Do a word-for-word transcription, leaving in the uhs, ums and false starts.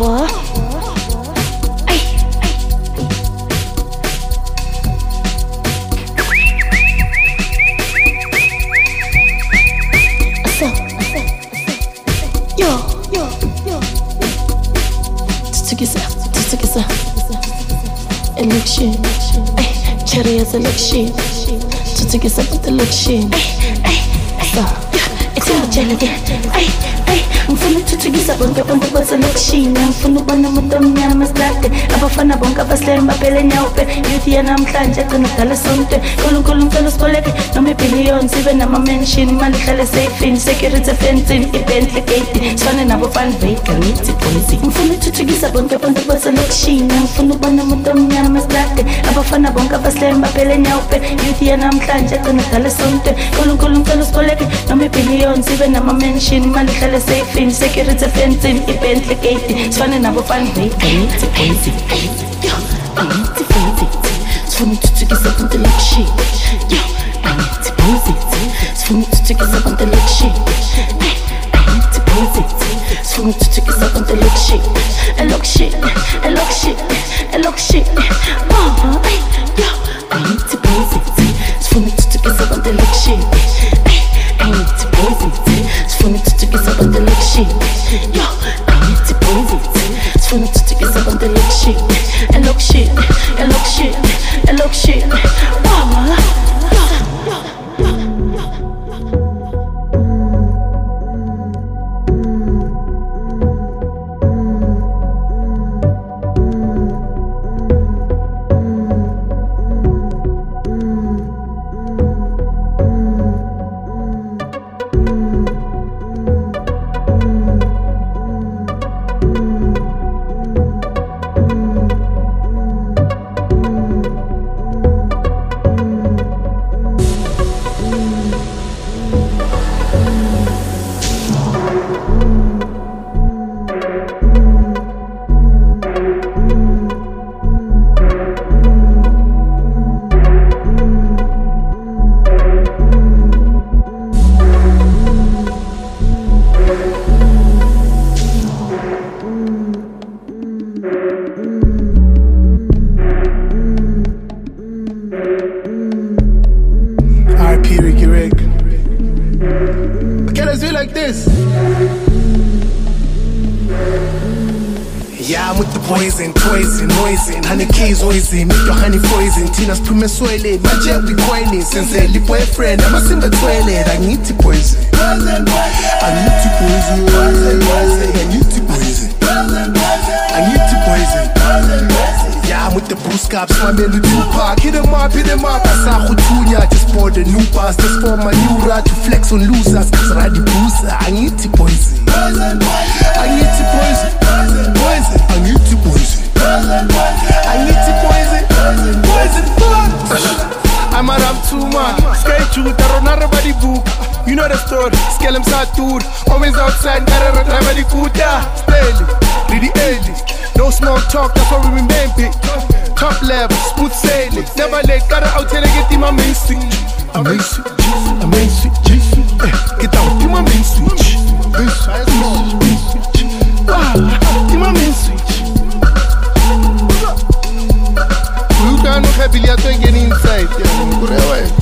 boy. Ay, so, yo, yo, yo. Tutugisa, tutugisa. Election, ay, cherry as election. Tutugisa with election. Ay, ay, so, it's a jelly. Ay, ay. Ngifuna ukuthuthukisa bonke bonke kwezelection. Ngifuna ukubona umuntu omnyama esilade. Abafana bonke abaslemba phela enyawupe. Youth yanamhlanje egcina kudala sonke. Nkulunkulu ngicela usiboleke noma ibhillion sibe nama-mention. Imali ihlale safe, security fencing, i-Bentley gate. Sifane nabo fan vega ngithi boys. Ngifuna ukuthuthukisa bonke bonke kwezelection. Ngifuna ukubona umuntu omnyama esilade. Abafana bonke abaslemba phela enyawupe. Youth yanamhlanje egcina kudala sonke. Nkulunkulu ngicela usiboleke noma ibhillion sibe nama-mention. Imali ihlale safe, security fencing, i-Bentley gate. Sifane nabo fan vega ngithi boys. Yo, ngithi boys. Sifuna ukuthuthukisa bonke election. Yo, ngithi boys. Sifuna ukuthuthukisa bonke election. Ngithi boys. Sifuna ukuthuthukisa bonke election. Election, election, election. Mama, ay, yo, ngithi boys. Sifuna ukuthuthukisa bonke election. Ngithi boys. Sifuna ukuthuthukisa bonke election. Yo, ngithi boys. Sifuna ukuthuthukisa bonke election. Election, election, election. Mama, like this. Yeah, I'm with the poison, poison, poison. Honey keys, poison, make your honey poison. Tina's prima soile, my jet we coining. Sincerely, boyfriend, I'm a simple toilet. I need to poison. I need to poison. I need to poison. I need to poison. Yeah, I'm with the boost cops, my man with Tupac. Hit him up, hit him up. I saw Hutunya, just pour the new bars. Just for my new rat to flex on losers. Cause I the booster, I need to poison. I need to poison. Poison, I need to poison. I need to poison. Poison, poison. I'm a ram too much. Skate shoot, I run out of body book. You know the story, scale him satur. Always outside, gotta run out of the kuta. Steady, really early. No small talk, that's what we remain big. Top level, smooth sailing. Never let, gotta out here and get in my main switch. A main switch, a main switch. Get out in my main switch. Main switch, wow, in my main switch. You can't have billiard to get inside.